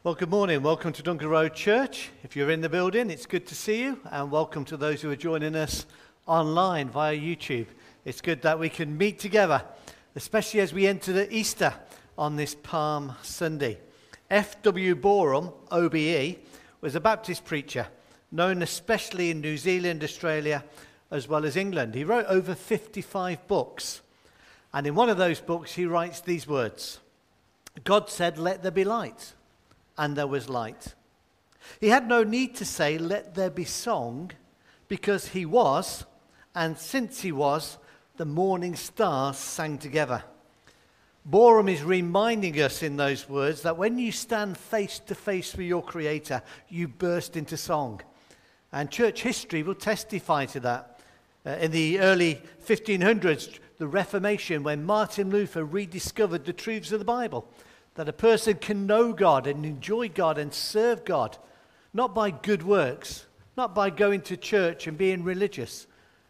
Well, good morning. Welcome to Dunker Road Church. If you're in the building, it's good to see you, and welcome to those who are joining us online via YouTube. It's good that we can meet together, especially as we enter the Easter on this Palm Sunday. F.W. Boreham, OBE, was a Baptist preacher, known especially in New Zealand, Australia, as well as England. He wrote over 55 books, and in one of those books he writes these words: God said, "Let there be light." And there was light. He had no need to say, "Let there be song," because he was, and since he was, the morning stars sang together. Boreham is reminding us in those words that when you stand face to face with your Creator, you burst into song. And church history will testify to that. In the early 1500s, the Reformation, when Martin Luther rediscovered the truths of the Bible, that a person can know God and enjoy God and serve God, not by good works, not by going to church and being religious,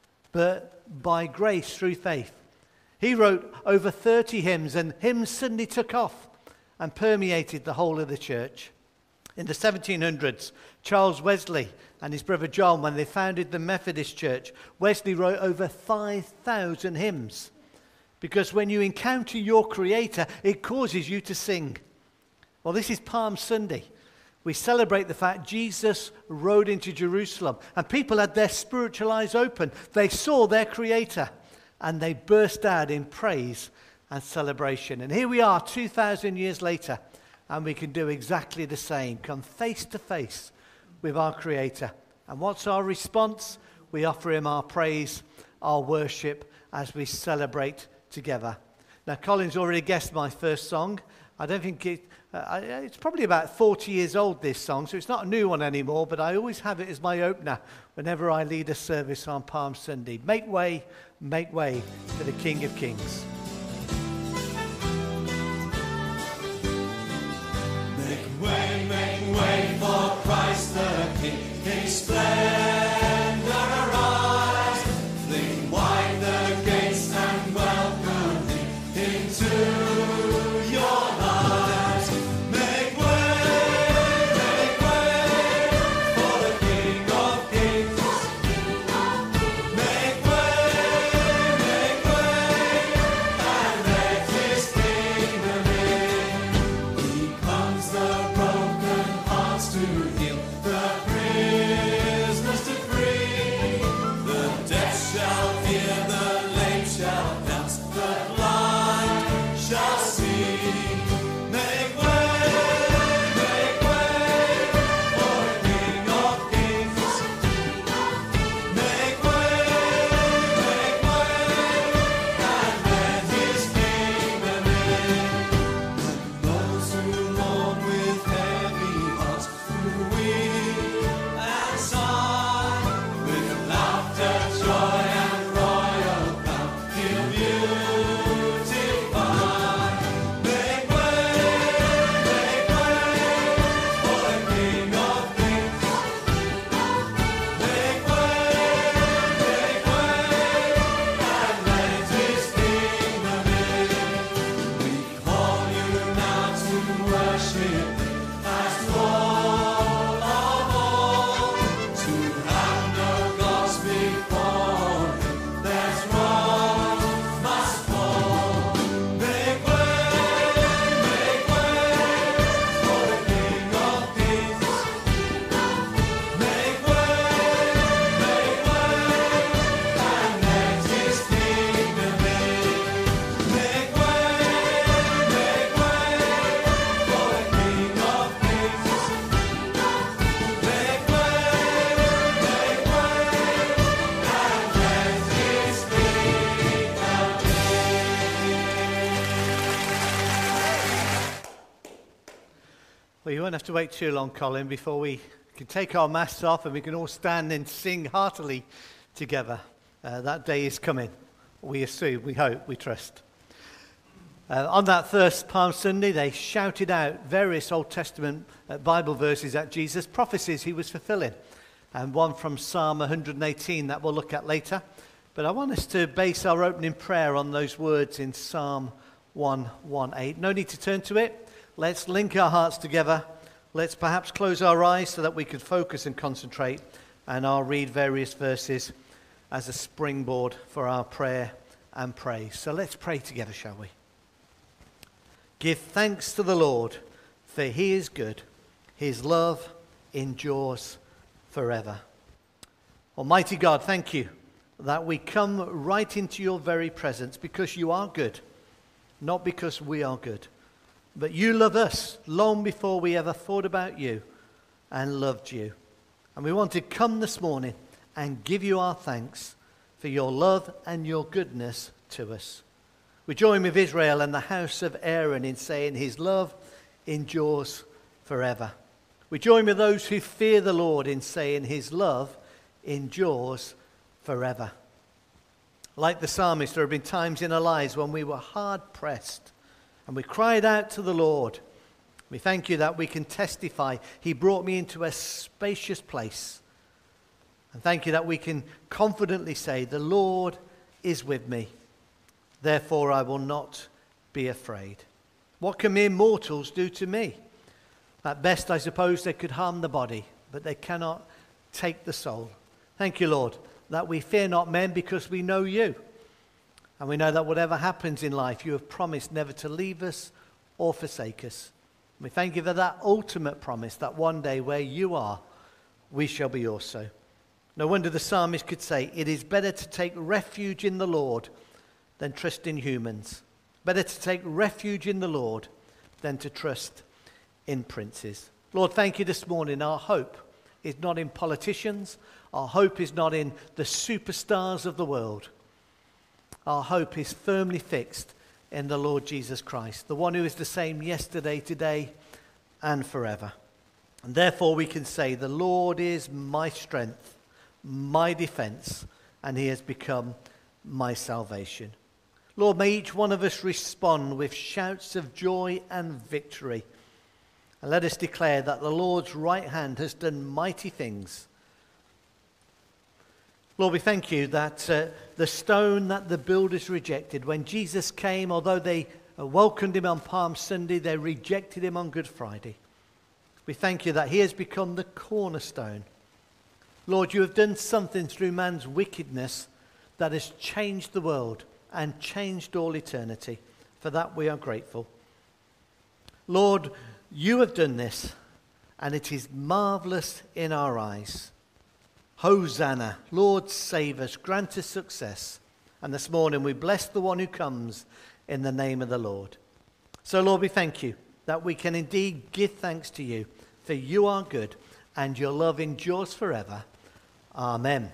but by grace through faith. He wrote over 30 hymns, and hymns suddenly took off and permeated the whole of the church. In the 1700s, Charles Wesley and his brother John, when they founded the Methodist Church, Wesley wrote over 5,000 hymns. Because when you encounter your Creator, it causes you to sing. Well, this is Palm Sunday. We celebrate the fact Jesus rode into Jerusalem, and people had their spiritual eyes open. They saw their Creator, and they burst out in praise and celebration. And here we are 2,000 years later, and we can do exactly the same. Come face to face with our Creator. And what's our response? We offer Him our praise, our worship, as we celebrate together. Now, Colin's already guessed my first song. I don't think it's probably about 40 years old, this song, so it's not a new one anymore, but I always have it as my opener whenever I lead a service on Palm Sunday. Make way for the King of Kings. Make way for Christ the King. His splendor arise. Fling wide the gates and welcome Him into your lives. Make way for the King of Kings. Make way, and let His kingdom in. He comes the broken hearts to heal, the prisoners to free. The deaf shall hear, the lame shall dance, the blind shall see. Make way for the King of Kings. Make way, and let His kingdom in. Those who mourn with heavy hearts, who weep and sigh, with laughter, joy, and royal crown, He'll beautify. Make way for the King of Kings. Make way, and let His kingdom in. We call you now to worship as Lord of all, to have no gods before Him. There's wrong must fall. Make way for the King of Kings. Make way, and let His kingdom in. Make way for the King of Kings. Make way, and let His kingdom Well, you won't have to wait too long, Colin, before we can take our masks off and we can all stand and sing heartily together. That day is coming. We assume, we hope, we trust. On that first Palm Sunday, they shouted out various Old Testament Bible verses at Jesus, prophecies He was fulfilling, and one from Psalm 118 that we'll look at later. But I want us to base our opening prayer on those words in Psalm 118. No need to turn to it. Let's link our hearts together Let's perhaps close our eyes so that we can focus and concentrate, and I'll read various verses as a springboard for our prayer and praise. So let's pray together, shall we? Give thanks to the Lord, for he is good. His love endures forever. Almighty God, thank you that we come right into your very presence because you are good, not because we are good. But you love us long before we ever thought about you and loved you. And we want to come this morning and give you our thanks for your love and your goodness to us. We join with Israel and the house of Aaron in saying his love endures forever. We join with those who fear the Lord in saying his love endures forever. Like the psalmist, there have been times in our lives when we were hard pressed and we cried out to the Lord. We thank you that we can testify he brought me into a spacious place. And thank you that we can confidently say the Lord is with me. Therefore I will not be afraid. What can mere mortals do to me? At best I suppose they could harm the body, but they cannot take the soul. Thank you, Lord, that we fear not men because we know you. And we know that whatever happens in life, you have promised never to leave us or forsake us. We thank you for that ultimate promise that one day where you are, we shall be also. No wonder the psalmist could say, it is better to take refuge in the Lord than trust in humans. Better to take refuge in the Lord than to trust in princes. Lord, thank you this morning. Our hope is not in politicians. Our hope is not in the superstars of the world. Our hope is firmly fixed in the Lord Jesus Christ, the one who is the same yesterday, today, and forever. And therefore we can say, the Lord is my strength, my defense, and he has become my salvation. Lord, may each one of us respond with shouts of joy and victory. And let us declare that the Lord's right hand has done mighty things. Lord, we thank you that the stone that the builders rejected, when Jesus came, although they welcomed him on Palm Sunday, they rejected him on Good Friday. We thank you that he has become the cornerstone. Lord, you have done something through man's wickedness that has changed the world and changed all eternity. For that we are grateful. Lord, you have done this, and it is marvelous in our eyes. Hosanna, Lord, save us, grant us success. And this morning we bless the one who comes in the name of the Lord. So, Lord, we thank you that we can indeed give thanks to you, for you are good, and your love endures forever. Amen.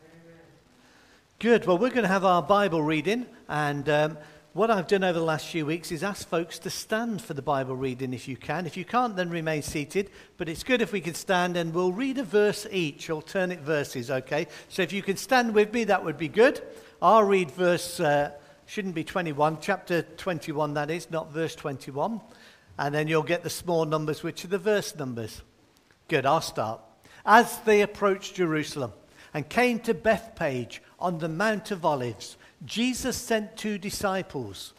Good. Well, we're going to have our Bible reading, and what I've done over the last few weeks is ask folks to stand for the Bible reading if you can. If you can't, then remain seated. But it's good if we can stand, and we'll read a verse each, alternate verses, okay? So if you can stand with me, that would be good. I'll read verse, shouldn't be 21, chapter 21 that is, not verse 21. And then you'll get the small numbers, which are the verse numbers. Good, I'll start. As they approached Jerusalem and came to Bethphage on the Mount of Olives, Jesus sent 2 disciples.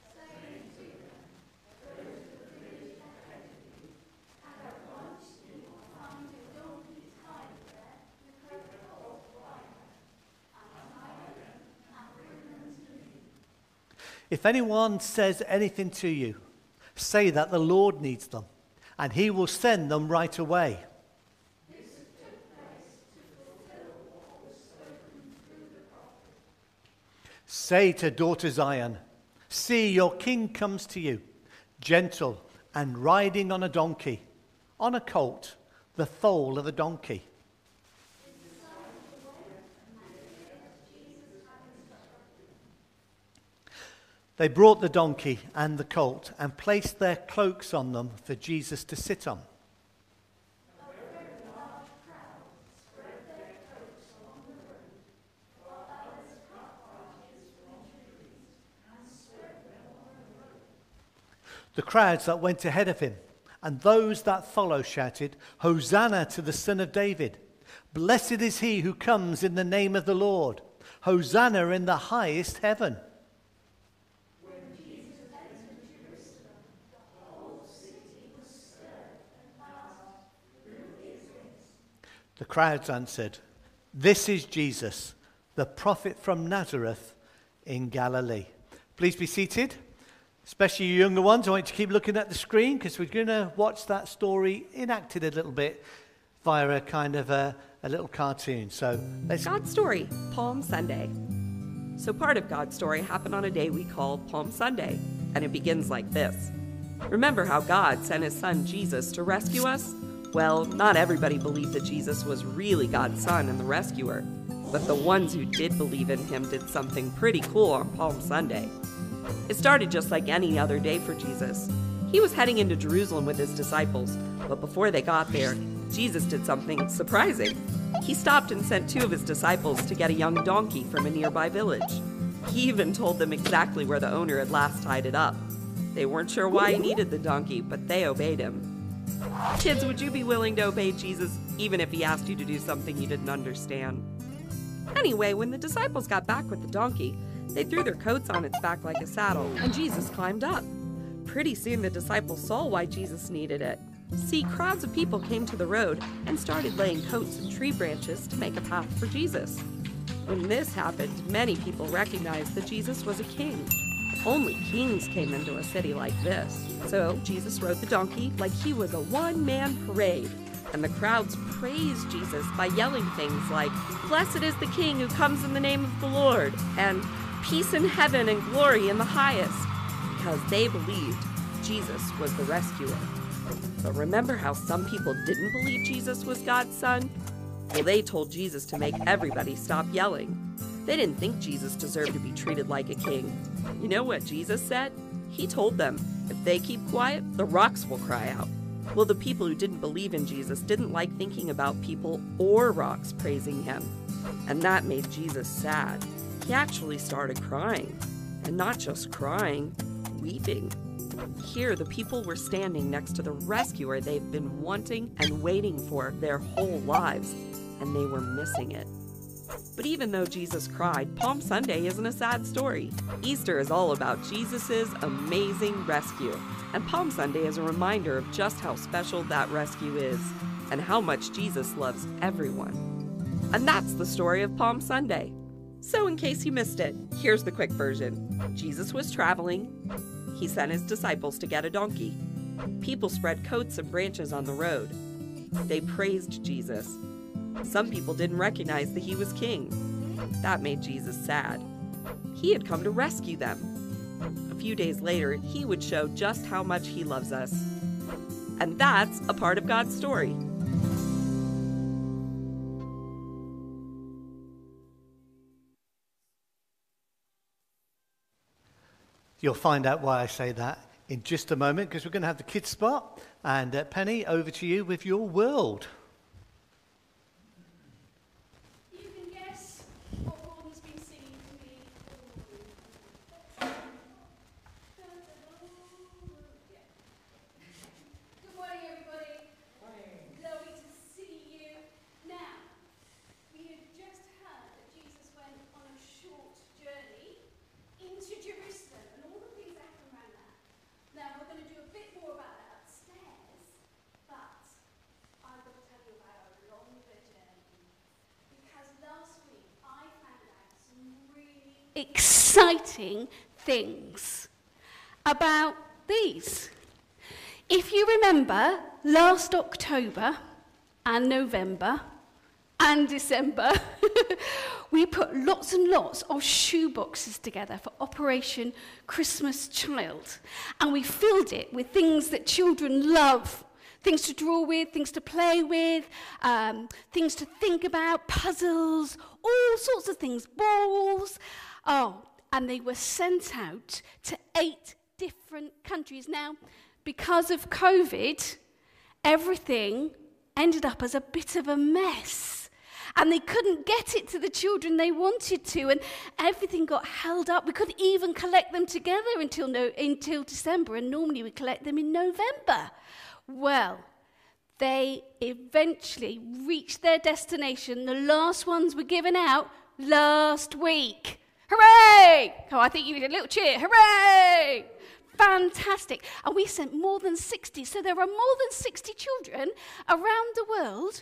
If anyone says anything to you, say that the Lord needs them, and he will send them right away. Say to daughter Zion, see, your king comes to you, gentle and riding on a donkey, on a colt, the foal of a donkey. They brought the donkey and the colt and placed their cloaks on them for Jesus to sit on. The crowds that went ahead of him and those that follow shouted, Hosanna to the Son of David. Blessed is he who comes in the name of the Lord. Hosanna in the highest heaven. The crowds answered, "This is Jesus, the prophet from Nazareth in Galilee." Please be seated. Especially you younger ones, I want you to keep looking at the screen because we're going to watch that story enacted a little bit via a kind of a little cartoon. So let's... God's story, Palm Sunday. So part of God's story happened on a day we call Palm Sunday, and it begins like this. Remember how God sent his son Jesus to rescue us? Well, not everybody believed that Jesus was really God's son and the rescuer, but the ones who did believe in him did something pretty cool on Palm Sunday. It started just like any other day for Jesus. He was heading into Jerusalem with his disciples, but before they got there, Jesus did something surprising. He stopped and sent 2 of his disciples to get a young donkey from a nearby village. He even told them exactly where the owner had last tied it up. They weren't sure why he needed the donkey, but they obeyed him. Kids, would you be willing to obey Jesus even if he asked you to do something you didn't understand? Anyway, when the disciples got back with the donkey, they threw their coats on its back like a saddle, and Jesus climbed up. Pretty soon the disciples saw why Jesus needed it. See, crowds of people came to the road and started laying coats and tree branches to make a path for Jesus. When this happened, many people recognized that Jesus was a king. Only kings came into a city like this. So Jesus rode the donkey like he was a one-man parade. And the crowds praised Jesus by yelling things like, "Blessed is the King who comes in the name of the Lord," and "Peace in heaven and glory in the highest," because they believed Jesus was the rescuer. But remember how some people didn't believe Jesus was God's son? Well, they told Jesus to make everybody stop yelling. They didn't think Jesus deserved to be treated like a king. You know what Jesus said? He told them, if they keep quiet, the rocks will cry out. Well, the people who didn't believe in Jesus didn't like thinking about people or rocks praising him. And that made Jesus sad. He actually started crying. And not just crying, weeping. Here, the people were standing next to the rescuer they've been wanting and waiting for their whole lives, and they were missing it. But even though Jesus cried, Palm Sunday isn't a sad story. Easter is all about Jesus' amazing rescue, and Palm Sunday is a reminder of just how special that rescue is, and how much Jesus loves everyone. And that's the story of Palm Sunday. So in case you missed it, here's the quick version. Jesus was traveling. He sent his disciples to get a donkey. People spread coats and branches on the road. They praised Jesus. Some people didn't recognize that he was king. That made Jesus sad. He had come to rescue them. A few days later, he would show just how much he loves us. And that's a part of God's story. You'll find out why I say that in just a moment, because we're going to have the kids spot. And Penny, over to you with your world. You can guess what Gordon's been singing to me all morning. Good morning, everybody. Lovely to see you. Now, we have just heard that Jesus went on a short journey into Jerusalem and all the things that happen around that. Now, we're going to do a bit more about that upstairs, but I'm going to tell you about a longer journey. Because last week I found out some really exciting things about these. If you remember, last October and November and December, we put lots and lots of shoe boxes together for Operation Christmas Child. And we filled it with things that children love. Things to draw with, things to play with, things to think about, puzzles, all sorts of things, balls. Oh, and they were sent out to 8 different countries. Now, because of COVID, everything ended up as a bit of a mess. And they couldn't get it to the children they wanted to, and everything got held up. We couldn't even collect them together until December, and normally we collect them in November. Well, they eventually reached their destination. The last ones were given out last week. Hooray! Oh, I think you need a little cheer. Hooray! Fantastic. And we sent more than 60. So there are more than 60 children around the world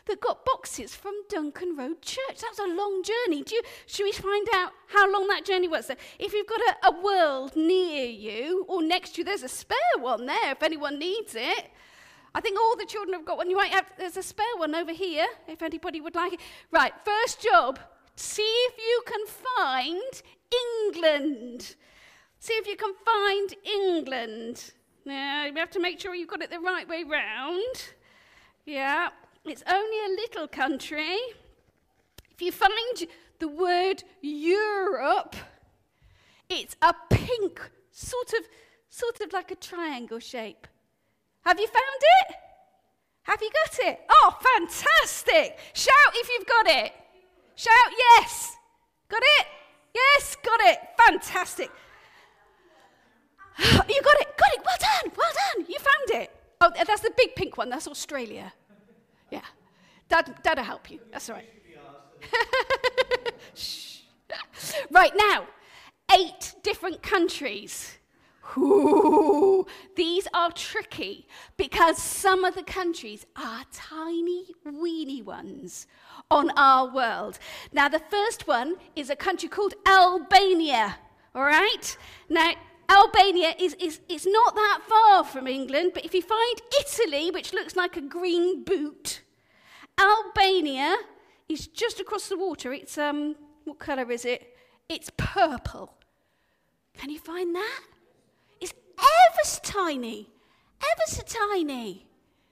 that got boxes from Duncan Road Church. That was a long journey. Should we find out how long that journey was? So if you've got a world near you or next to you, there's a spare one there if anyone needs it. I think all the children have got one. There's a spare one over here if anybody would like it. Right, first job, see if you can find England. See if you can find England. Now, you have to make sure you've got it the right way round. Yeah, it's only a little country. If you find the word Europe, it's a pink, sort of like a triangle shape. Have you found it? Have you got it? Oh, fantastic. Shout if you've got it. Shout yes. Got it? Yes, got it. Fantastic. You got it. Got it. Well done. Well done. You found it. Oh, that's the big pink one. That's Australia. Yeah. That'll help you. That's all right. Shh. Right now, 8 different countries. Ooh, these are tricky because some of the countries are tiny, weeny ones on our world. Now, the first one is a country called Albania, all right? Now, Albania is not that far from England, but if you find Italy, which looks like a green boot, Albania is just across the water. It's, what colour is it? It's purple. Can you find that? It's ever so tiny. Ever so tiny.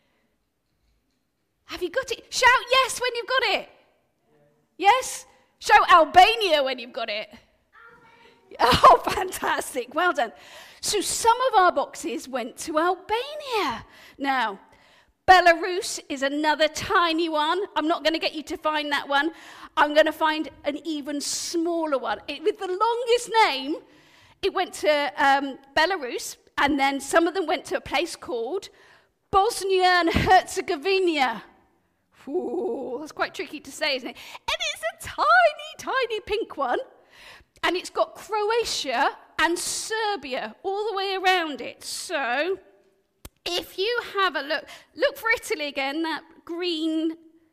Have you got it? Shout yes when you've got it. Yes? Shout Albania when you've got it. Oh, fantastic. Well done. So some of our boxes went to Albania. Now, Belarus is another tiny one. I'm not going to get you to find that one. I'm going to find an even smaller one. With the longest name, it went to Belarus, and then some of them went to a place called Bosnia and Herzegovina. Ooh, that's quite tricky to say, isn't it? And it's a tiny, tiny pink one. And it's got Croatia and Serbia all the way around it. So if you have a look for Italy again, that green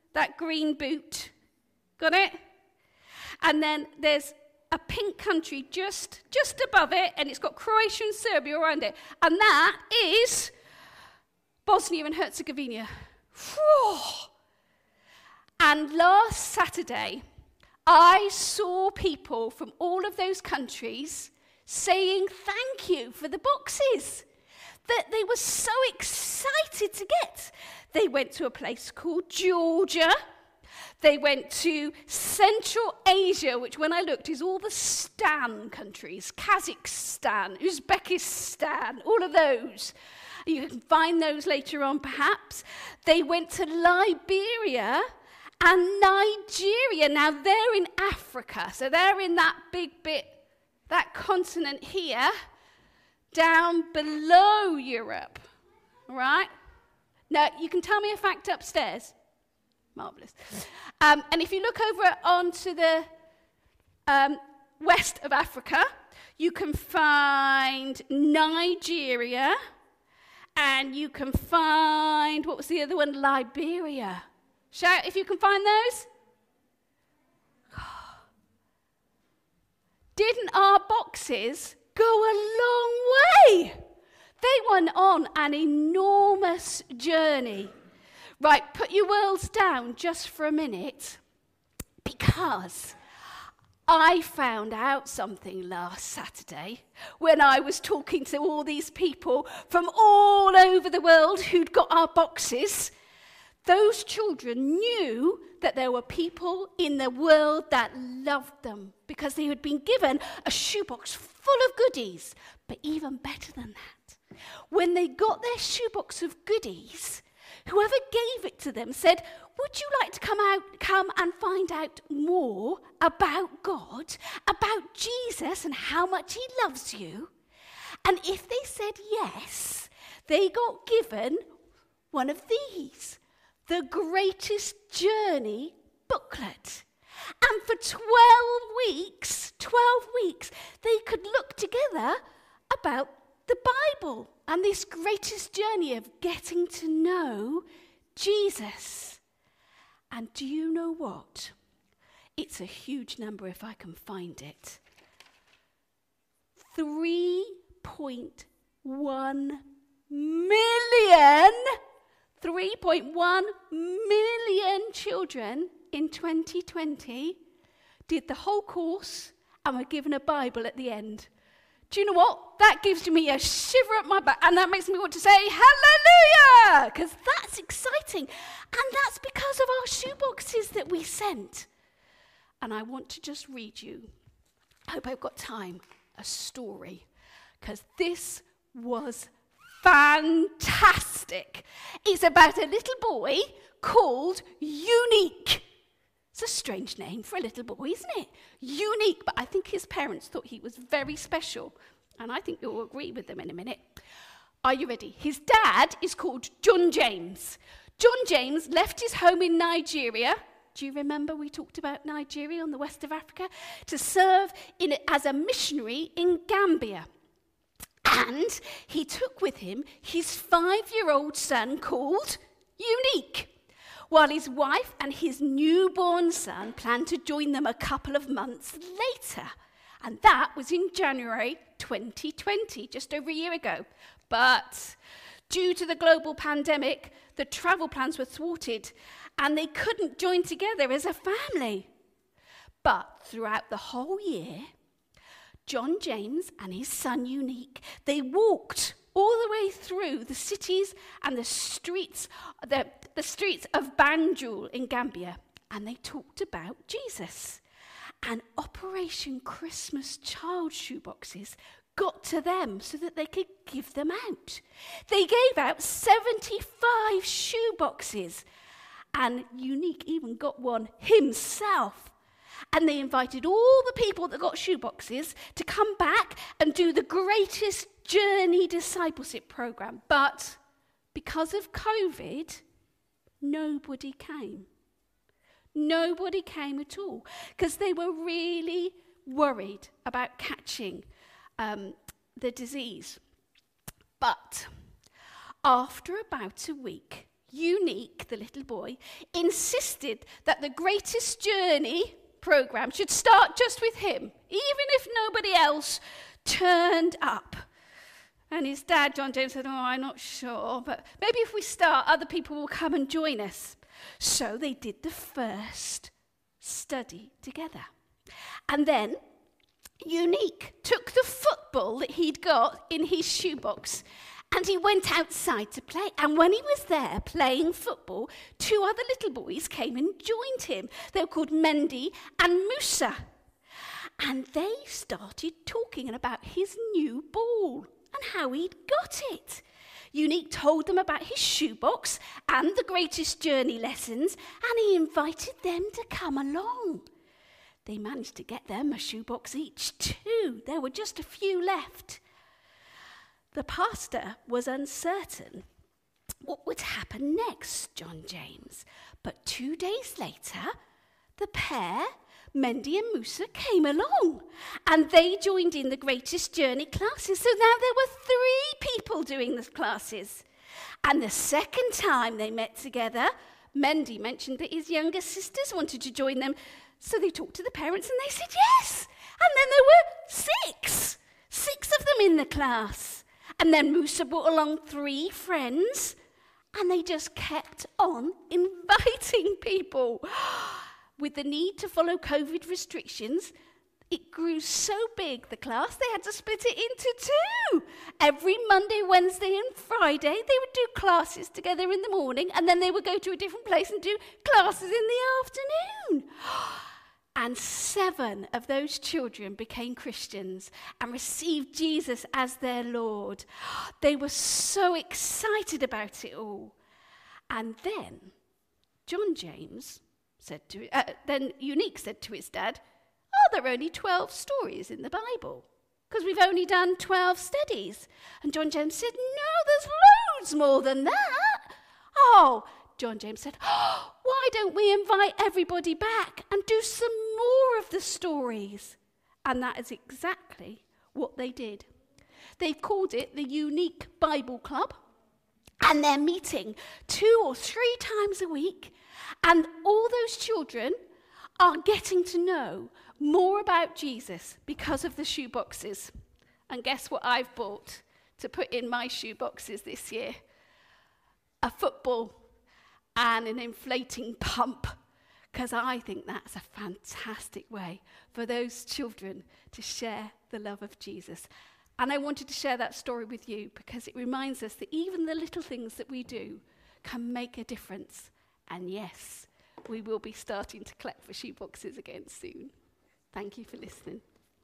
boot. Got it? And then there's a pink country just above it, and it's got Croatia and Serbia around it. And that is Bosnia and Herzegovina. Whew. And last Saturday, I saw people from all of those countries saying thank you for the boxes that they were so excited to get. They went to a place called Georgia. They went to Central Asia, which when I looked is all the Stan countries, Kazakhstan, Uzbekistan, all of those. You can find those later on perhaps. They went to Liberia and Nigeria. Now, they're in Africa, so they're in that big bit, that continent here, down below Europe, all right? Now, you can tell me a fact upstairs. Marvellous. And if you look over onto the west of Africa, you can find Nigeria, and you can find, what was the other one? Liberia. Shout if you can find those. Didn't our boxes go a long way? They went on an enormous journey. Right, put your worlds down just for a minute, because I found out something last Saturday when I was talking to all these people from all over the world who'd got our boxes. Those children knew that there were people in the world that loved them because they had been given a shoebox full of goodies. But even better than that, when they got their shoebox of goodies, whoever gave it to them said, would you like to come and find out more about God, about Jesus and how much he loves you? And if they said yes, they got given one of these, the Greatest Journey booklet. And for 12 weeks, they could look together about the Bible and this greatest journey of getting to know Jesus. And do you know what? It's a huge number if I can find it. 3.1 million children in 2020 did the whole course and were given a Bible at the end. Do you know what? That gives me a shiver up my back, and that makes me want to say hallelujah, because that's exciting. And that's because of our shoeboxes that we sent. And I want to just read you, I hope I've got time, a story, because this was fantastic. It's about a little boy called Unique. It's a strange name for a little boy, isn't it? Unique, but I think his parents thought he was very special. And I think you'll agree with them in a minute. Are you ready? His dad is called John James. John James left his home in Nigeria. Do you remember we talked about Nigeria on the west of Africa? To serve as a missionary in Gambia. And he took with him his 5-year-old son called Unique, while his wife and his newborn son planned to join them a couple of months later. And that was in January 2020, just over a year ago. But due to the global pandemic, the travel plans were thwarted and they couldn't join together as a family. But throughout the whole year, John James and his son Unique, they walked all the way through the cities and the streets of Banjul in Gambia, and they talked about Jesus. And Operation Christmas Child shoeboxes got to them so that they could give them out. They gave out 75 shoeboxes, and Unique even got one himself. And they invited all the people that got shoeboxes to come back and do the Greatest Journey discipleship program. But because of COVID, nobody came. Nobody came at all because they were really worried about catching the disease. But after about a week, Unique, the little boy, insisted that the Greatest Journey program should start just with him, even if nobody else turned up. And his dad, John James, said, I'm not sure, but maybe if we start, other people will come and join us. So they did the first study together. And then Unique took the football that he'd got in his shoebox and he went outside to play. And when he was there playing football, 2 other little boys came and joined him. They were called Mendy and Musa. And they started talking about his new ball and how he'd got it. Unique told them about his shoebox and the Greatest Journey lessons, and he invited them to come along. They managed to get them a shoebox each too. There were just a few left. The pastor was uncertain what would happen next, John James. But 2 days later, the pair, Mendy and Musa, came along and they joined in the Greatest Journey classes. So now there were 3 people doing the classes. And the second time they met together, Mendy mentioned that his younger sisters wanted to join them. So they talked to the parents and they said yes. And then there were 6 of them in the class. And then Musa brought along 3 friends and they just kept on inviting people. With the need to follow COVID restrictions, it grew so big, the class, they had to split it into 2. Every Monday, Wednesday and Friday, they would do classes together in the morning, and then they would go to a different place and do classes in the afternoon. And 7 of those children became Christians and received Jesus as their Lord. They were so excited about it all. And then John James then Unique said to his dad, there are only 12 stories in the Bible because we've only done 12 studies. And John James said, no, there's loads more than that. John James said, why don't we invite everybody back and do some more of the stories? And that is exactly what they did. They've called it the Unique Bible Club, and they're meeting 2 or 3 times a week. And all those children are getting to know more about Jesus because of the shoe boxes. And guess what I've bought to put in my shoe boxes this year? A football and an inflating pump, because I think that's a fantastic way for those children to share the love of Jesus. And I wanted to share that story with you because it reminds us that even the little things that we do can make a difference. And yes, we will be starting to collect for shoe boxes again soon. Thank you for listening.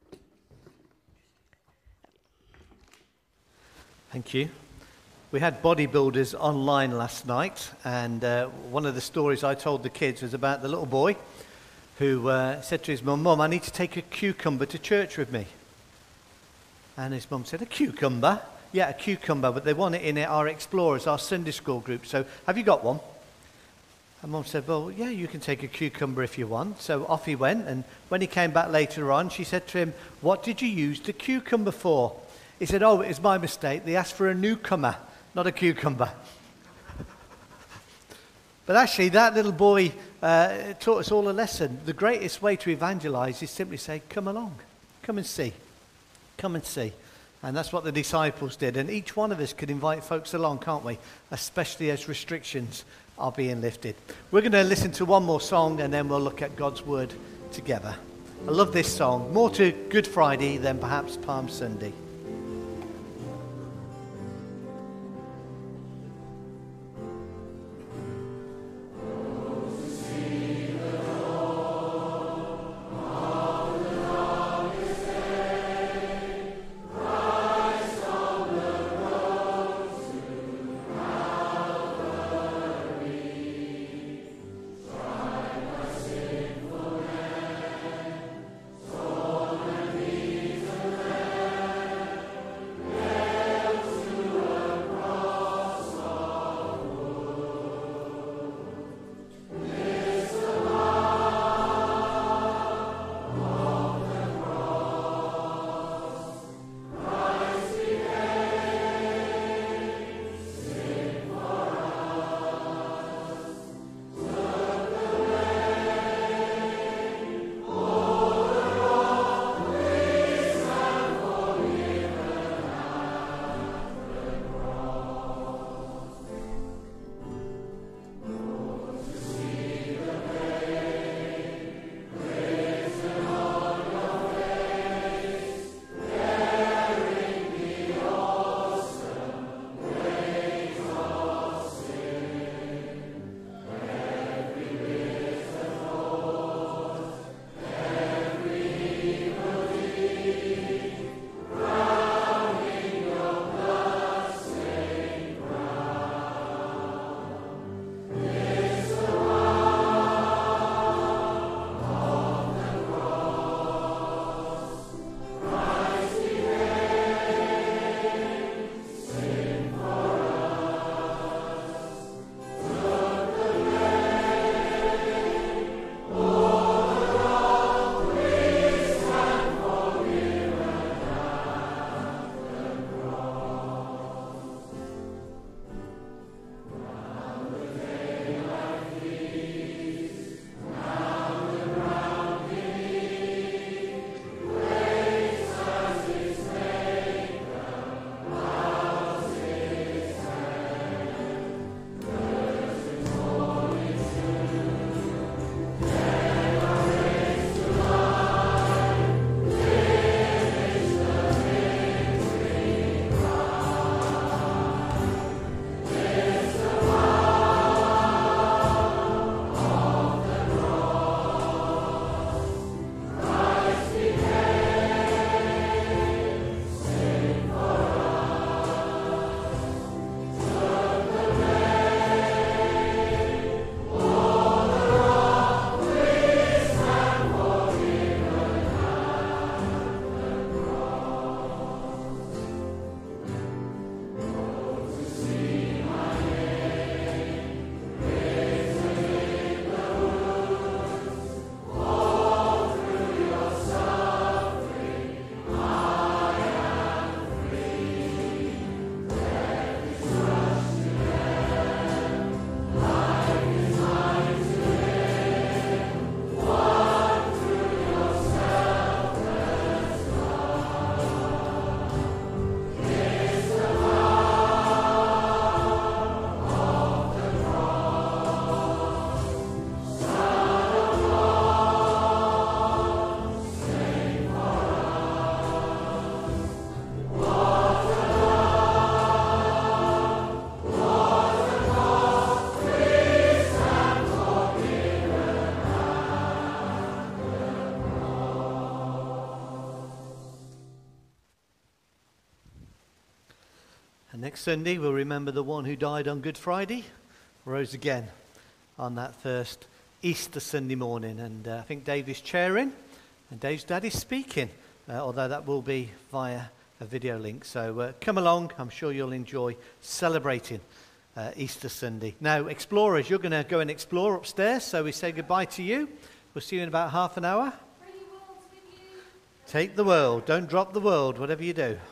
Thank you. We had bodybuilders online last night, and one of the stories I told the kids was about the little boy who said to his mum, "Mum, I need to take a cucumber to church with me." And his mum said, "A cucumber?" "Yeah, a cucumber, but they want it in our Explorers, our Sunday school group. So have you got one?" And Mum said, "Well, yeah, you can take a cucumber if you want." So off he went, and when he came back later on, she said to him, "What did you use the cucumber for?" He said, "Oh, it was my mistake. They asked for a newcomer, not a cucumber." But actually, that little boy taught us all a lesson. The greatest way to evangelize is simply say, "Come along, come and see, come and see." And that's what the disciples did. And each one of us could invite folks along, can't we? Especially as restrictions are being lifted. We're going to listen to one more song and then we'll look at God's word together. I love this song. More to Good Friday than perhaps Palm Sunday. Next Sunday, we'll remember the one who died on Good Friday, rose again on that first Easter Sunday morning. And I think Dave is chairing, and Dave's dad is speaking, although that will be via a video link. So come along. I'm sure you'll enjoy celebrating Easter Sunday. Now, explorers, you're going to go and explore upstairs, so we say goodbye to you. We'll see you in about half an hour. Bring your worlds with you. Take the world. Don't drop the world, whatever you do.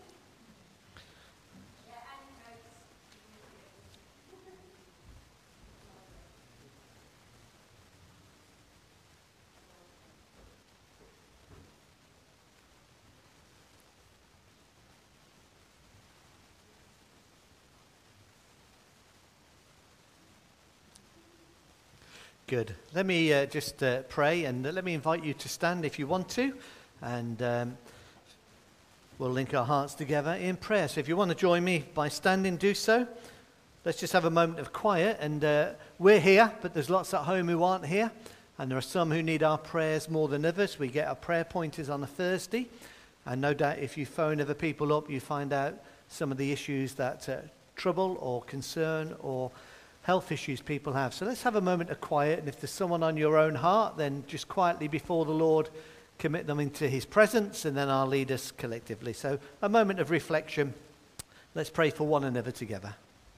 Good. Let me just pray, and let me invite you to stand if you want to, and we'll link our hearts together in prayer. So if you want to join me by standing, do so. Let's just have a moment of quiet, and we're here, but there's lots at home who aren't here, and there are some who need our prayers more than others. We get our prayer pointers on a Thursday, and no doubt if you phone other people up, you find out some of the issues that trouble or concern or health issues people have. So let's have a moment of quiet, and if there's someone on your own heart, then just quietly before the Lord commit them into his presence, and then I'll lead us collectively. So a moment of reflection. Let's pray for one another together.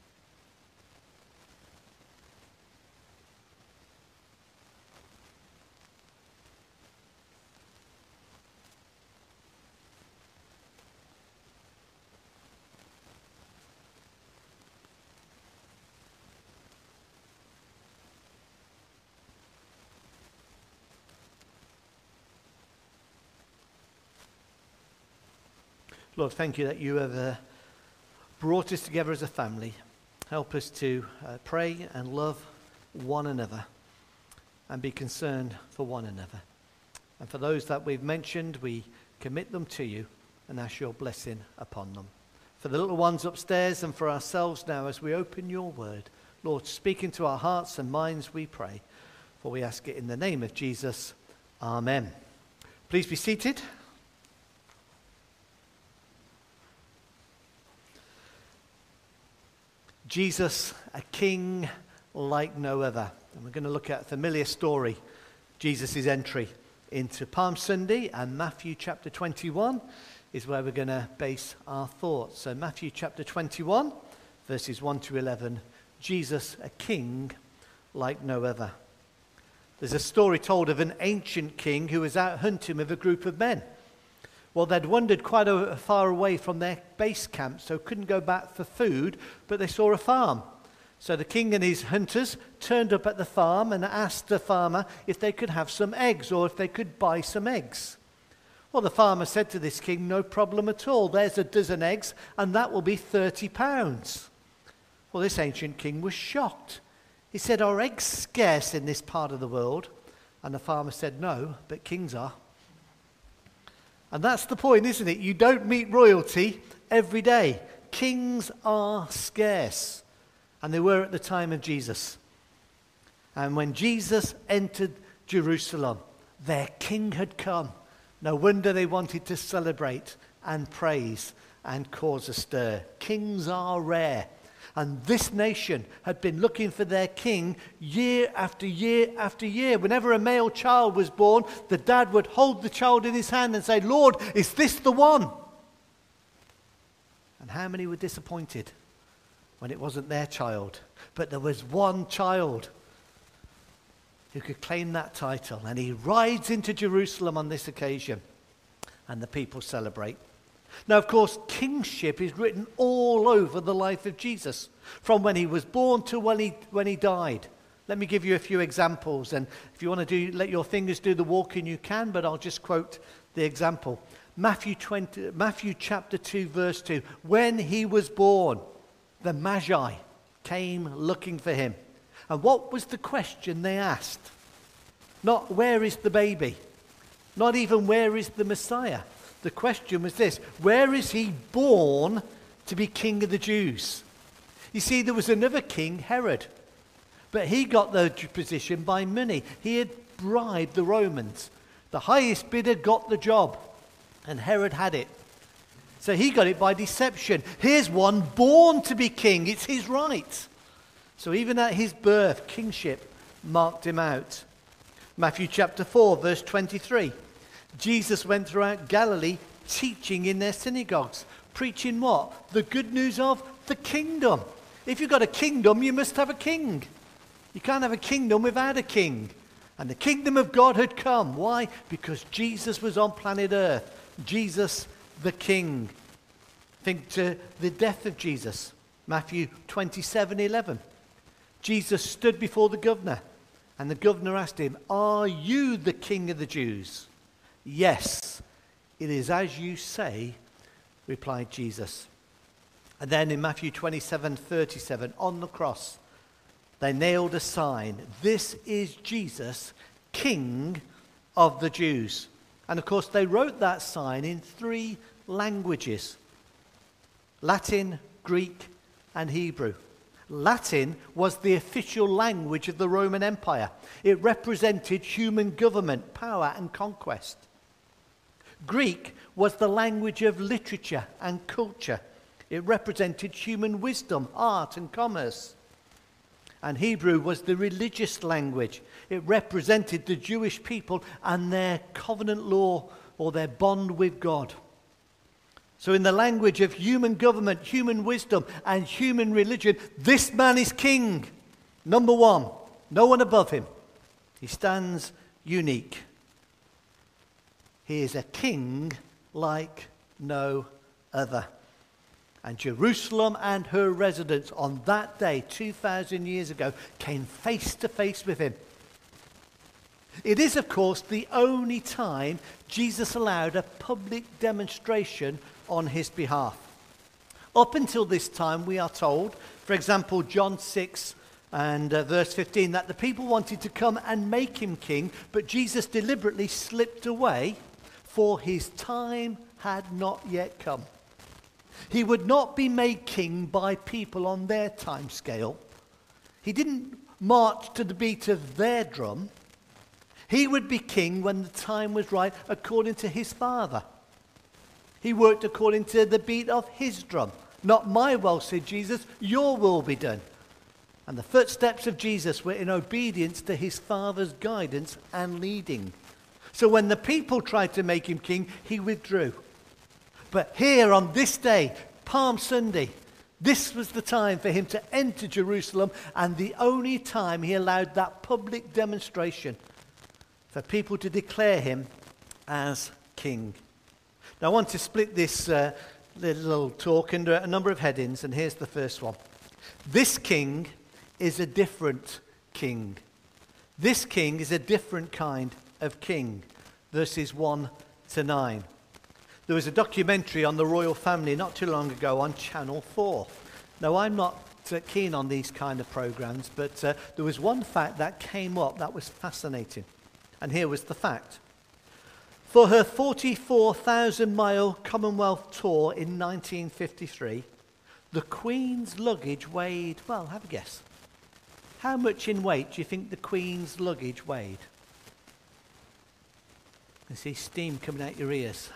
Lord, thank you that you have brought us together as a family. Help us to pray and love one another and be concerned for one another. And for those that we've mentioned, we commit them to you and ask your blessing upon them. For the little ones upstairs and for ourselves now as we open your word, Lord, speak into our hearts and minds, we pray. For we ask it in the name of Jesus. Amen. Please be seated. Jesus, a king like no other. And we're going to look at a familiar story, Jesus' entry into Palm Sunday, and Matthew chapter 21 is where we're going to base our thoughts. So Matthew chapter 21, verses 1 to 11, Jesus, a king like no other. There's a story told of an ancient king who was out hunting with a group of men. Well, they'd wandered quite far away from their base camp, so couldn't go back for food, but they saw a farm. So the king and his hunters turned up at the farm and asked the farmer if they could have some eggs or if they could buy some eggs. Well, the farmer said to this king, no problem at all. There's a dozen eggs, and that will be 30 pounds. Well, this ancient king was shocked. He said, are eggs scarce in this part of the world? And the farmer said, no, but kings are. And that's the point, isn't it? You don't meet royalty every day. Kings are scarce. And they were at the time of Jesus. And when Jesus entered Jerusalem, their king had come. No wonder they wanted to celebrate and praise and cause a stir. Kings are rare. And this nation had been looking for their king year after year after year. Whenever a male child was born, the dad would hold the child in his hand and say, Lord, is this the one? And how many were disappointed when it wasn't their child? But there was one child who could claim that title. And he rides into Jerusalem on this occasion. And the people celebrate. Now, of course, kingship is written all over the life of Jesus, from when he was born to when he died. Let me give you a few examples, and if you want to let your fingers do the walking, you can, but I'll just quote the example. Matthew chapter 2, verse 2. When he was born, the Magi came looking for him. And what was the question they asked? Not where is the baby? Not even where is the Messiah? The question was this: where is he born to be king of the Jews? You see, there was another king, Herod, but he got the position by money. He had bribed the Romans. The highest bidder got the job, and Herod had it. So he got it by deception. Here's one born to be king. It's his right. So even at his birth, kingship marked him out. Matthew chapter 4, verse 23. Jesus went throughout Galilee teaching in their synagogues, preaching what? The good news of the kingdom. If you've got a kingdom, you must have a king. You can't have a kingdom without a king. And the kingdom of God had come. Why? Because Jesus was on planet Earth. Jesus the King. Think to the death of Jesus. Matthew 27:11. Jesus stood before the governor, and the governor asked him, "Are you the King of the Jews?" "Yes, it is as you say," replied Jesus. And then in Matthew 27:37, on the cross, they nailed a sign. "This is Jesus, King of the Jews." And of course, they wrote that sign in 3 languages: Latin, Greek, and Hebrew. Latin was the official language of the Roman Empire. It represented human government, power, and conquest. Greek was the language of literature and culture. It represented human wisdom, art, and commerce. And Hebrew was the religious language. It represented the Jewish people and their covenant law, or their bond with God. So in the language of human government, human wisdom, and human religion, this man is king. Number one, no one above him. He stands unique. He is a king like no other. And Jerusalem and her residents on that day, 2,000 years ago, came face to face with him. It is, of course, the only time Jesus allowed a public demonstration on his behalf. Up until this time, we are told, for example, John 6 and verse 15, that the people wanted to come and make him king, but Jesus deliberately slipped away, for his time had not yet come. He would not be made king by people on their time scale. He didn't march to the beat of their drum. He would be king when the time was right, according to his Father. He worked according to the beat of his drum. "Not my will," said Jesus, "your will be done." And the footsteps of Jesus were in obedience to his Father's guidance and leading. So when the people tried to make him king, he withdrew. But here on this day, Palm Sunday, this was the time for him to enter Jerusalem, and the only time he allowed that public demonstration for people to declare him as king. Now I want to split this little talk into a number of headings, and here's the first one. This king is a different king. This king is a different kind of king. Verses 1 to 9. There was a documentary on the royal family not too long ago on Channel 4. Now, I'm not keen on these kind of programs, but there was one fact that came up that was fascinating. And here was the fact. For her 44,000-mile Commonwealth tour in 1953, the Queen's luggage weighed, well, have a guess. How much in weight do you think the Queen's luggage weighed? I see steam coming out your ears.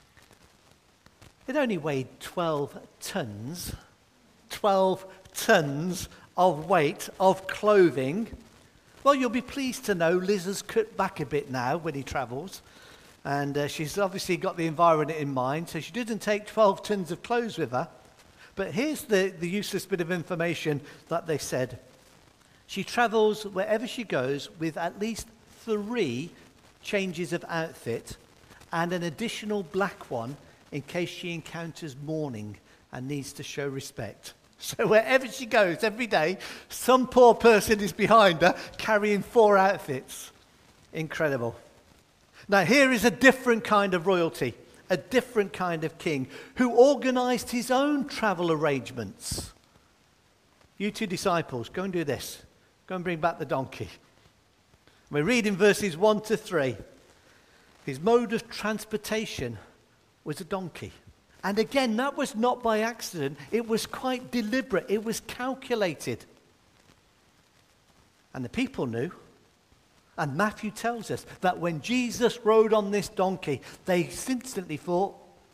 It only weighed 12 tons. 12 tons of weight of clothing. Well, you'll be pleased to know Liz has cut back a bit now when he travels. And she's obviously got the environment in mind, so she didn't take 12 tons of clothes with her. But here's the useless bit of information that they said. She travels wherever she goes with at least 3 changes of outfit and an additional black one in case she encounters mourning and needs to show respect. So wherever she goes every day, some poor person is behind her carrying 4 outfits. Incredible. Now here is a different kind of royalty, a different kind of king who organized his own travel arrangements. You 2 disciples, go and do this. Go and bring back the donkey. We read in verses 1 to 3. His mode of transportation was a donkey. And again, that was not by accident. It was quite deliberate. It was calculated. And the people knew. And Matthew tells us that when Jesus rode on this donkey, they instantly thought,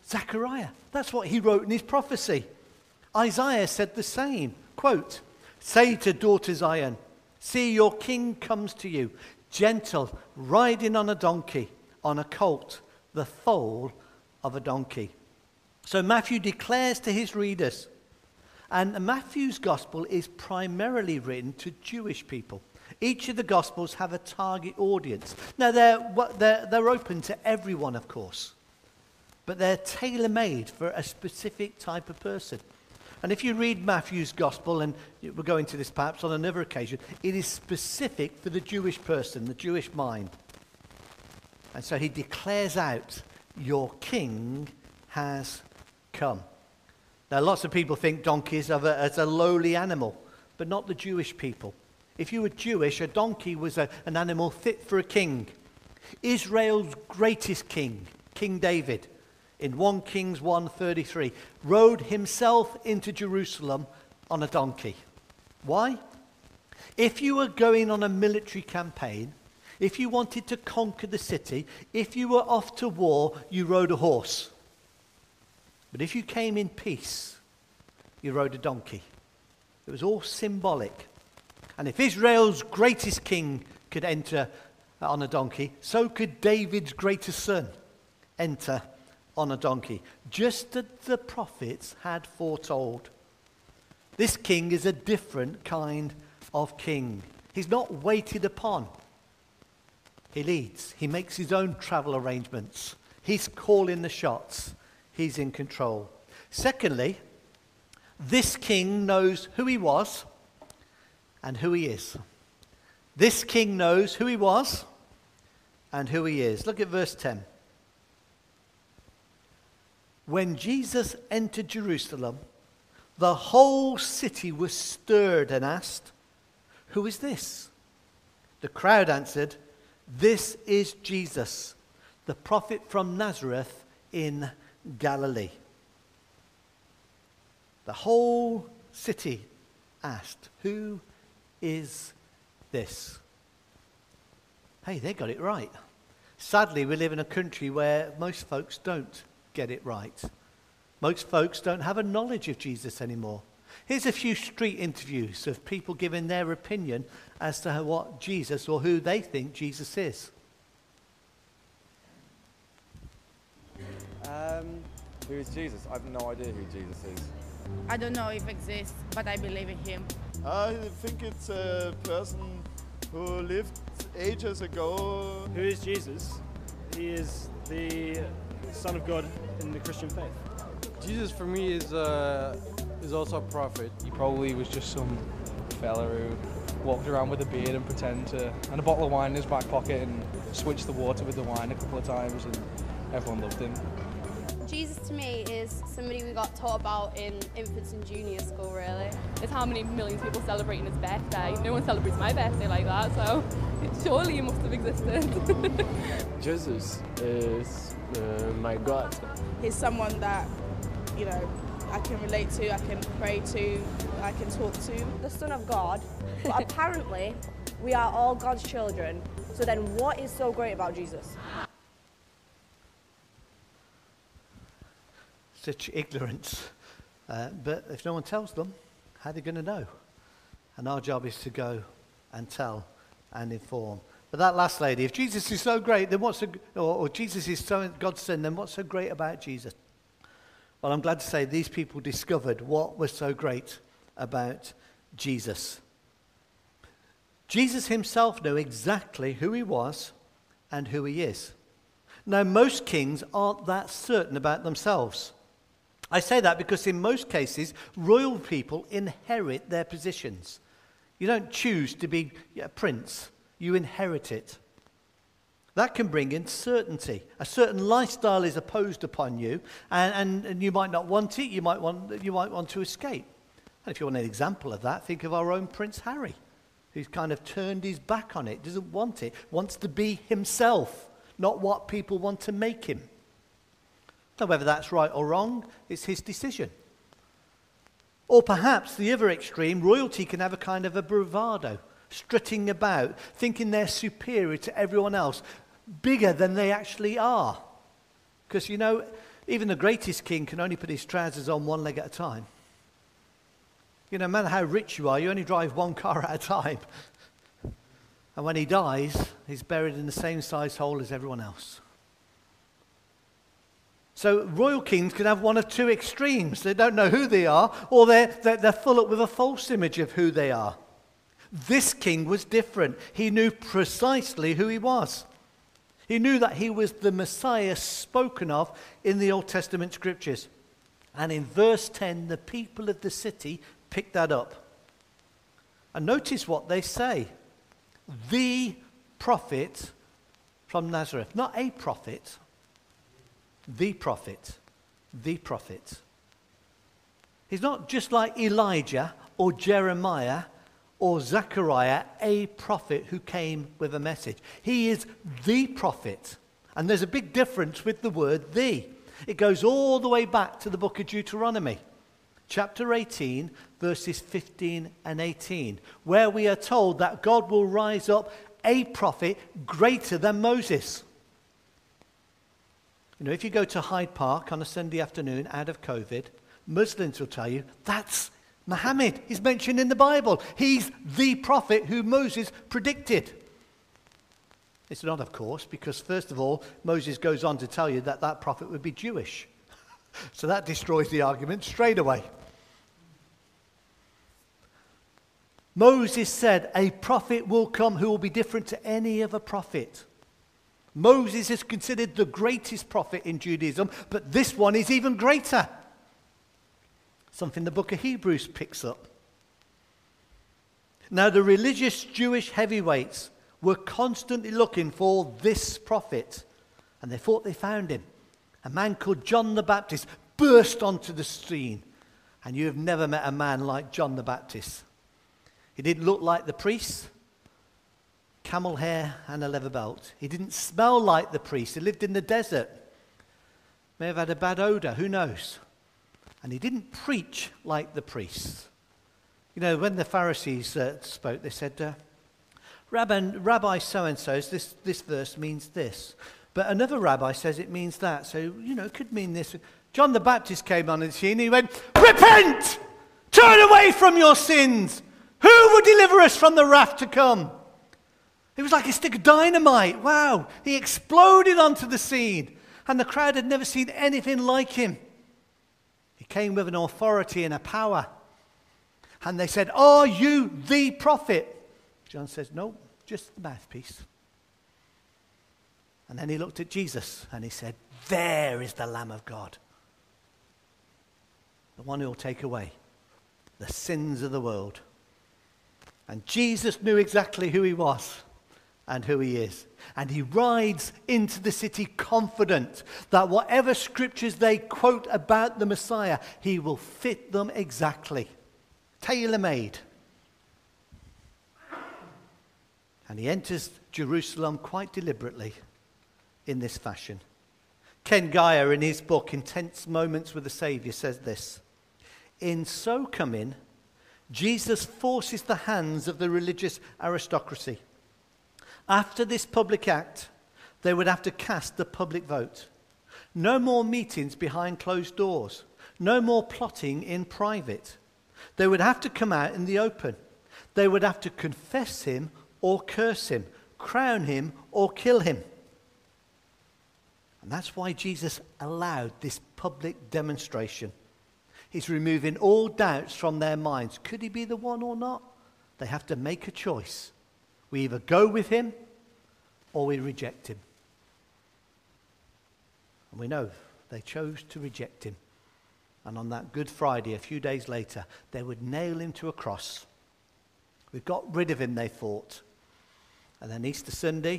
Zechariah. That's what he wrote in his prophecy. Isaiah said the same. Quote, say to daughter Zion, see your king comes to you, gentle, riding on a donkey, on a colt, the foal of a donkey. So Matthew declares to his readers, and Matthew's gospel is primarily written to Jewish people. Each of the gospels have a target audience. Now they're open to everyone, of course, but they're tailor-made for a specific type of person. And if you read Matthew's gospel, and we'll go into this perhaps on another occasion, it is specific for the Jewish person, the Jewish mind. And so he declares out, your king has come. Now lots of people think donkeys as a lowly animal, but not the Jewish people. If you were Jewish, a donkey was an animal fit for a king. Israel's greatest king, King David, in 1 Kings 1:33, rode himself into Jerusalem on a donkey. Why? If you were going on a military campaign, if you wanted to conquer the city, if you were off to war, you rode a horse. But if you came in peace, you rode a donkey. It was all symbolic. And if Israel's greatest king could enter on a donkey, so could David's greatest son enter on a donkey, just as the prophets had foretold. This king is a different kind of king. He's not waited upon. He leads. He makes his own travel arrangements. He's calling the shots. He's in control. Secondly, this king knows who he was and who he is. This king knows who he was and who he is. Look at verse 10. When Jesus entered Jerusalem, the whole city was stirred and asked, who is this? The crowd answered, this is Jesus, the prophet from Nazareth in Galilee. The whole city asked, who is this? Hey, they got it right. Sadly, we live in a country where most folks don't get it right. Most folks don't have a knowledge of Jesus anymore. Here's a few street interviews of people giving their opinion as to what Jesus or who they think Jesus is. Who is Jesus? I have no idea who Jesus is. I don't know if it exists, but I believe in him. I think it's a person who lived ages ago. Who is Jesus? He is the Son of God in the Christian faith. Jesus for me is also a prophet. He probably was just some fella who walked around with a beard and and a bottle of wine in his back pocket and switched the water with the wine a couple of times, and everyone loved him. Jesus to me is somebody we got taught about in infants and junior school, really. It's how many millions of people celebrating his birthday. No one celebrates my birthday like that, so surely he must have existed. Jesus is my God. He's someone that, you know, I can relate to, I can pray to, I can talk to. The Son of God, but apparently we are all God's children. So then what is so great about Jesus? Such ignorance. But if no one tells them, how are they going to know? And our job is to go and tell and inform. But that last lady, if Jesus is so great, then or Jesus is so God's son, then what's so great about Jesus? Well, I'm glad to say these people discovered what was so great about Jesus. Jesus himself knew exactly who he was and who he is. Now, most kings aren't that certain about themselves. I say that because in most cases, royal people inherit their positions. You don't choose to be a prince, you inherit it. That can bring uncertainty. A certain lifestyle is imposed upon you, and you might not want it, you might want to escape. And if you want an example of that, think of our own Prince Harry, who's kind of turned his back on it, doesn't want it, wants to be himself, not what people want to make him. Now, whether that's right or wrong, it's his decision. Or perhaps the other extreme, royalty can have a kind of a bravado, strutting about, thinking they're superior to everyone else, bigger than they actually are. Because, you know, Even the greatest king can only put his trousers on one leg at a time. You know, no matter how rich you are, you only drive one car at a time. And when he dies, he's buried in the same size hole as everyone else. So royal kings can have one of two extremes. They don't know who they are, or they're full up with a false image of who they are. This king was different. He knew precisely who he was. He knew that he was the Messiah spoken of in the Old Testament scriptures. And in verse 10, the people of the city picked that up. And notice what they say. The prophet from Nazareth. Not a prophet. The prophet. The prophet. He's not just like Elijah or Jeremiah or Zechariah, a prophet who came with a message. He is the prophet. And there's a big difference with the word the. It goes all the way back to the book of Deuteronomy, chapter 18, verses 15 and 18, where we are told that God will rise up a prophet greater than Moses. You know, if you go to Hyde Park on a Sunday afternoon out of COVID, Muslims will tell you that's Muhammad. He's mentioned in the Bible. He's the prophet who Moses predicted. It's not, of course, because first of all, Moses goes on to tell you that that prophet would be Jewish. So that destroys the argument straight away. Moses said a prophet will come who will be different to any other prophet. Moses is considered the greatest prophet in Judaism, but this one is even greater. Something the book of Hebrews picks up. Now, the religious Jewish heavyweights were constantly looking for this prophet, and they thought they found him. A man called John the Baptist burst onto the scene, and you have never met a man like John the Baptist. He didn't look like the priests, camel hair and a leather belt. He didn't smell like the priest. He lived in the desert. May have had a bad odor, who knows? And he didn't preach like the priests. You know, when the Pharisees spoke, they said, Rabbi so-and-so, this verse means this. But another rabbi says it means that. So, you know, it could mean this. John the Baptist came on the scene and he went, repent! Turn away from your sins! Who will deliver us from the wrath to come? It was like a stick of dynamite. Wow. He exploded onto the scene. And the crowd had never seen anything like him. He came with an authority and a power. And they said, are you the prophet? John says, no, just the mouthpiece. And then he looked at Jesus and he said, there is the Lamb of God. The one who will take away the sins of the world. And Jesus knew exactly who he was and who he is. And he rides into the city confident that whatever scriptures they quote about the Messiah, he will fit them exactly. Tailor-made. And he enters Jerusalem quite deliberately in this fashion. Ken Geyer, in his book, Intense Moments with the Saviour, says this. In so coming, Jesus forces the hands of the religious aristocracy. After this public act, they would have to cast the public vote. No more meetings behind closed doors. No more plotting in private. They would have to come out in the open. They would have to confess him or curse him, crown him or kill him. And that's why Jesus allowed this public demonstration. He's removing all doubts from their minds. Could he be the one or not? They have to make a choice. We either go with him or we reject him. And we know they chose to reject him. And on that Good Friday, a few days later, they would nail him to a cross. We've got rid of him, they thought. And then Easter Sunday,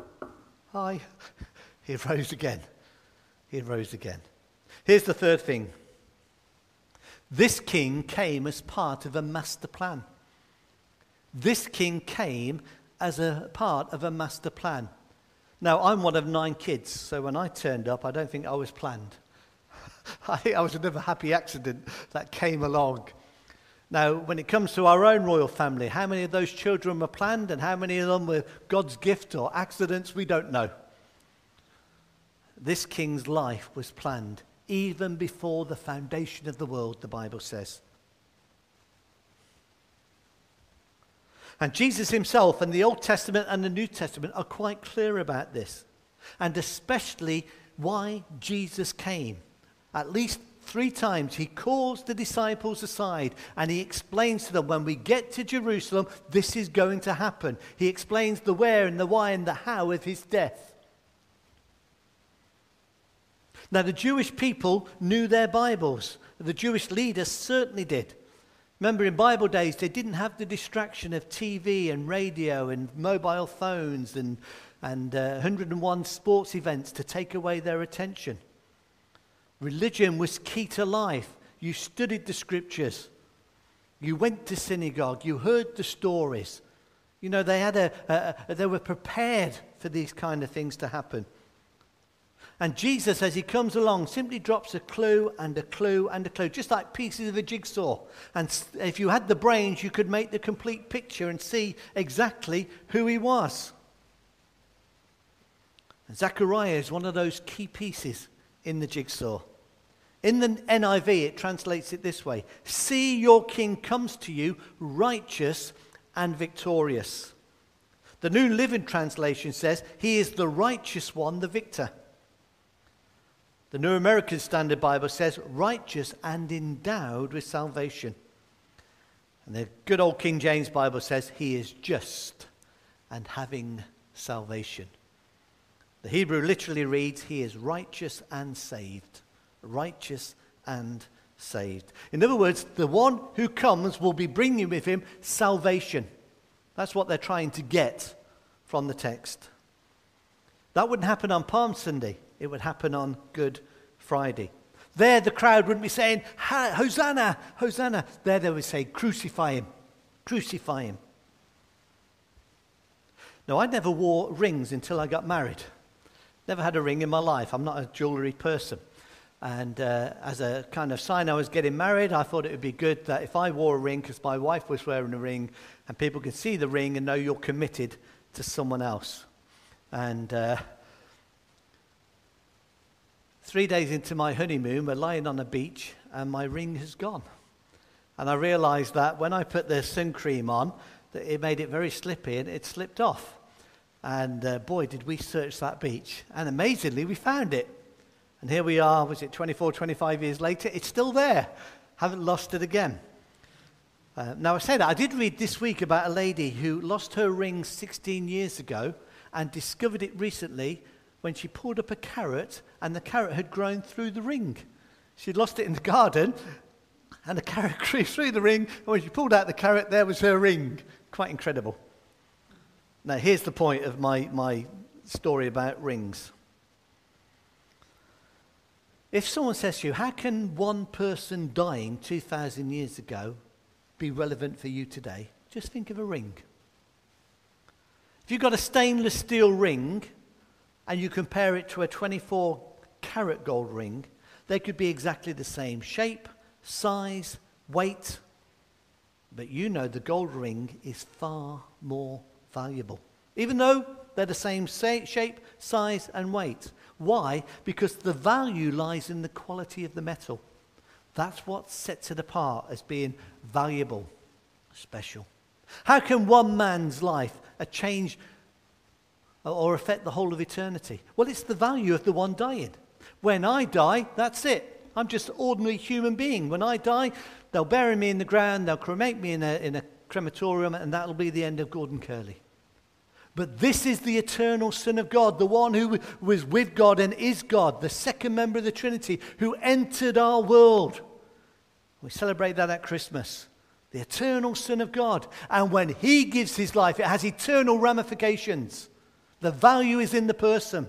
he rose again. He rose again. Here's the third thing. This king came as part of a master plan. This king came as a part of a master plan. Now, I'm one of 9 kids, so when I turned up, I don't think I was planned. I think I was another happy accident that came along. Now, when it comes to our own royal family, how many of those children were planned and how many of them were God's gift or accidents, we don't know. This king's life was planned even before the foundation of the world, the Bible says. And Jesus himself and the Old Testament and the New Testament are quite clear about this, and especially why Jesus came. At least 3 times he calls the disciples aside and he explains to them, when we get to Jerusalem, this is going to happen. He explains the where and the why and the how of his death. Now, the Jewish people knew their Bibles. The Jewish leaders certainly did. Remember, in Bible days, they didn't have the distraction of TV and radio and mobile phones and 101 sports events to take away their attention. Religion was key to life. You studied the scriptures. You went to synagogue. You heard the stories. You know, they were prepared for these kind of things to happen. And Jesus, as he comes along, simply drops a clue and a clue and a clue, just like pieces of a jigsaw. And if you had the brains, you could make the complete picture and see exactly who he was. And Zechariah is one of those key pieces in the jigsaw. In the NIV, it translates it this way: "See, your king comes to you, righteous and victorious." The New Living Translation says, "He is the righteous one, the victor." The New American Standard Bible says, "righteous and endowed with salvation." And the good old King James Bible says, "He is just and having salvation." The Hebrew literally reads, "He is righteous and saved." Righteous and saved. In other words, the one who comes will be bringing with him salvation. That's what they're trying to get from the text. That wouldn't happen on Palm Sunday. It would happen on Good Friday. There the crowd wouldn't be saying, "Hosanna, Hosanna." There they would say, "Crucify him, crucify him." Now, I never wore rings until I got married. Never had a ring in my life. I'm not a jewellery person. And as a kind of sign I was getting married, I thought it would be good that if I wore a ring, because my wife was wearing a ring, and people could see the ring and know you're committed to someone else. And 3 days into my honeymoon, we're lying on a beach, and my ring has gone. And I realised that when I put the sun cream on, that it made it very slippy, and it slipped off. And boy, did we search that beach. And amazingly, we found it. And here we are, was it 24, 25 years later? It's still there. Haven't lost it again. Now, I say that. I did read this week about a lady who lost her ring 16 years ago and discovered it recently when she pulled up a carrot and the carrot had grown through the ring. She'd lost it in the garden and the carrot grew through the ring. And when she pulled out the carrot, there was her ring. Quite incredible. Now, here's the point of my story about rings. If someone says to you, how can one person dying 2,000 years ago be relevant for you today? Just think of a ring. If you've got a stainless steel ring and you compare it to a 24-karat gold ring, they could be exactly the same shape, size, weight, but you know the gold ring is far more valuable, even though they're the same shape, size, and weight. Why? Because the value lies in the quality of the metal. That's what sets it apart as being valuable, special. How can one man's life change or affect the whole of eternity? Well, it's the value of the one dying. When I die, that's it. I'm just an ordinary human being. When I die, they'll bury me in the ground, they'll cremate me in a crematorium, and that'll be the end of Gordon Curley. But this is the eternal Son of God, the one who was with God and is God, the second member of the Trinity, who entered our world. We celebrate that at Christmas. The eternal Son of God. And when he gives his life, it has eternal ramifications. The value is in the person.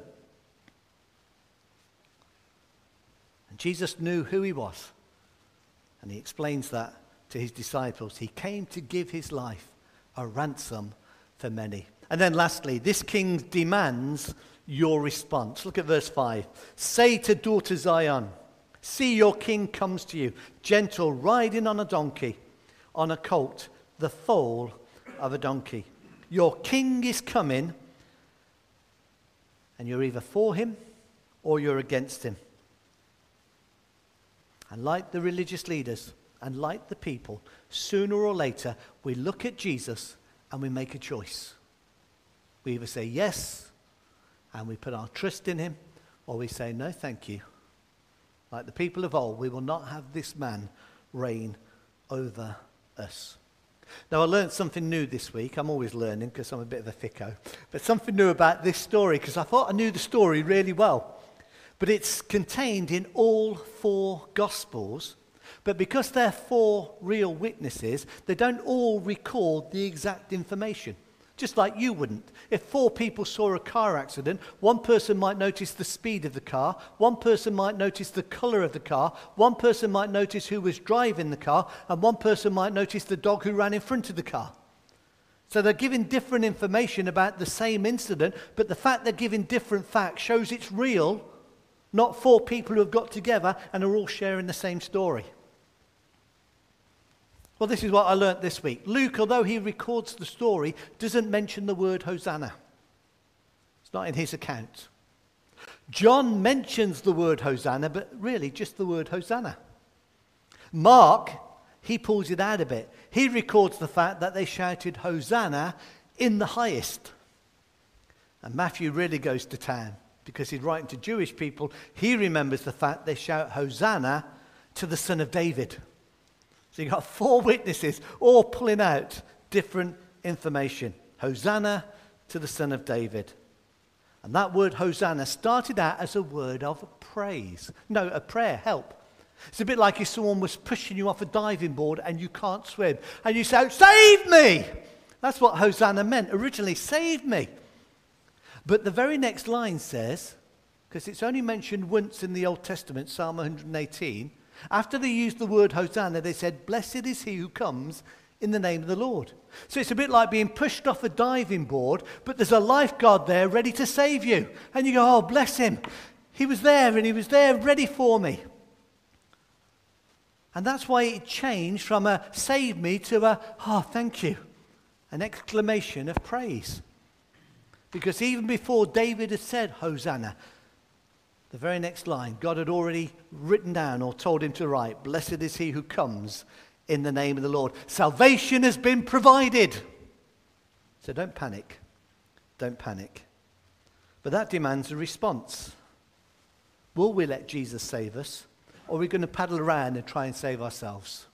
And Jesus knew who he was. And he explains that to his disciples. He came to give his life a ransom for many. And then lastly, this king demands your response. Look at verse 5. Say to daughter Zion, see your king comes to you, gentle, riding on a donkey, on a colt, the foal of a donkey. Your king is coming, and you're either for him or you're against him. And like the religious leaders and like the people, sooner or later, we look at Jesus and we make a choice. We either say yes and we put our trust in him, or we say no, thank you. Like the people of old, we will not have this man reign over us. Now, I learned something new this week. I'm always learning because I'm a bit of a thicko. But something new about this story, because I thought I knew the story really well. But it's contained in all 4 Gospels. But because they're 4 real witnesses, they don't all record the exact information. Just like you wouldn't. If 4 people saw a car accident, one person might notice the speed of the car, one person might notice the colour of the car, one person might notice who was driving the car, and one person might notice the dog who ran in front of the car. So they're giving different information about the same incident, but the fact they're giving different facts shows it's real, not 4 people who have got together and are all sharing the same story. Well, this is what I learnt this week. Luke, although he records the story, doesn't mention the word Hosanna. It's not in his account. John mentions the word Hosanna, but really just the word Hosanna. Mark, he pulls it out a bit. He records the fact that they shouted Hosanna in the highest. And Matthew really goes to town because he's writing to Jewish people. He remembers the fact they shout Hosanna to the Son of David. So you've got 4 witnesses all pulling out different information. Hosanna to the Son of David. And that word Hosanna started out as a word of praise. No, a prayer, help. It's a bit like if someone was pushing you off a diving board and you can't swim. And you say, save me! That's what Hosanna meant originally, save me. But the very next line says, because it's only mentioned once in the Old Testament, Psalm 118, after they used the word Hosanna, they said, blessed is he who comes in the name of the Lord. So it's a bit like being pushed off a diving board, but there's a lifeguard there ready to save you. And you go, oh, bless him. He was there, and he was there ready for me. And that's why it changed from a save me to a, oh, thank you. An exclamation of praise. Because even before David had said Hosanna, the very next line, God had already written down or told him to write, blessed is he who comes in the name of the Lord. Salvation has been provided. So don't panic. Don't panic. But that demands a response. Will we let Jesus save us? Or are we going to paddle around and try and save ourselves?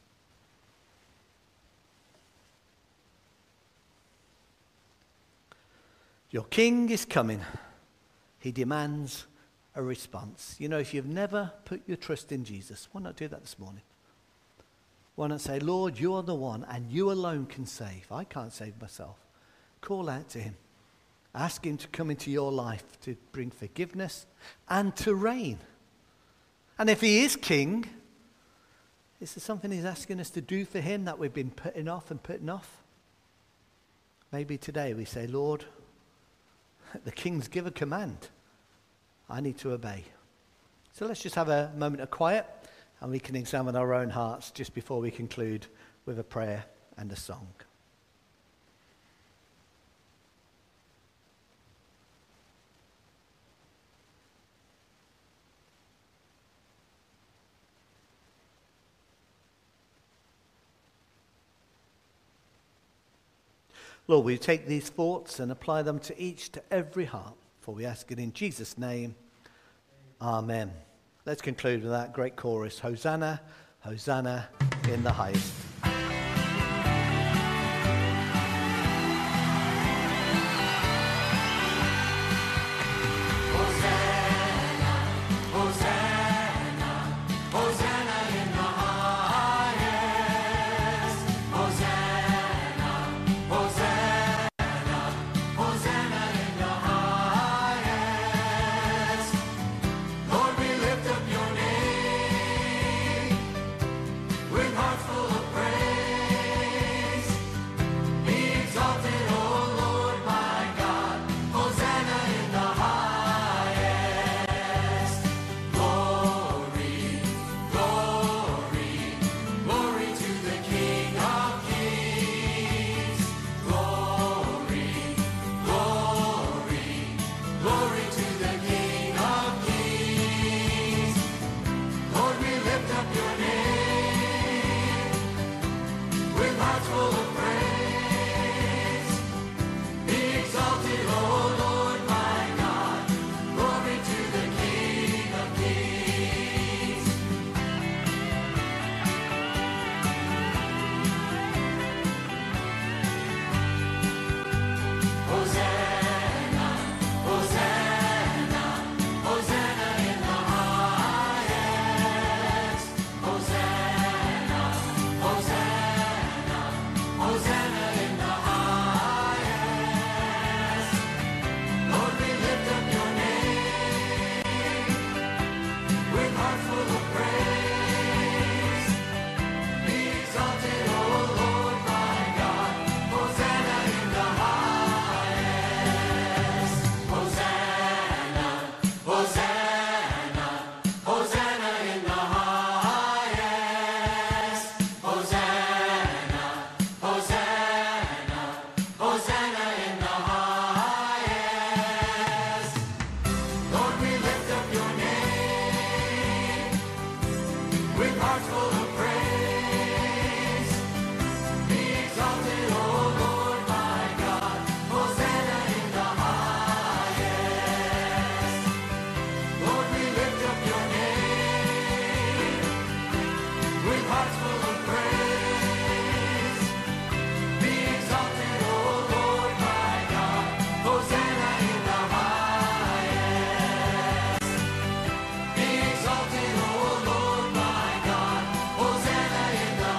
Your king is coming. He demands a response. You know, if you've never put your trust in Jesus, why not do that this morning? Why not say, Lord, you are the one and you alone can save. I can't save myself. Call out to him. Ask him to come into your life to bring forgiveness and to reign. And if he is king, is there something he's asking us to do for him that we've been putting off and putting off? Maybe today we say, Lord, the king's give a command. I need to obey. So let's just have a moment of quiet and we can examine our own hearts just before we conclude with a prayer and a song. Lord, we take these thoughts and apply them to each, to every heart. For we ask it in Jesus' name. Amen. Let's conclude with that great chorus. Hosanna, Hosanna in the highest. With hearts full of praise. hearts full of praise. Be exalted, O Lord my God. Hosanna in the highest. Lord, we lift up your name with hearts full of praise. Be exalted, O Lord my God. Hosanna in the highest. Be exalted, O Lord my God. Hosanna in the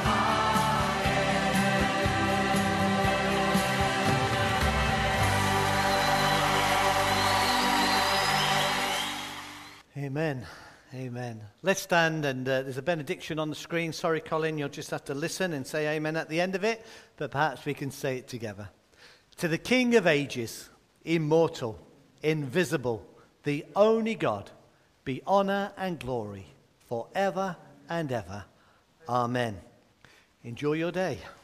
Amen. Amen. Let's stand, and there's a benediction on the screen. Sorry, Colin, you'll just have to listen and say amen at the end of it, but perhaps we can say it together. To the King of ages, immortal, invisible, the only God, be honor and glory forever and ever. Amen. Enjoy your day.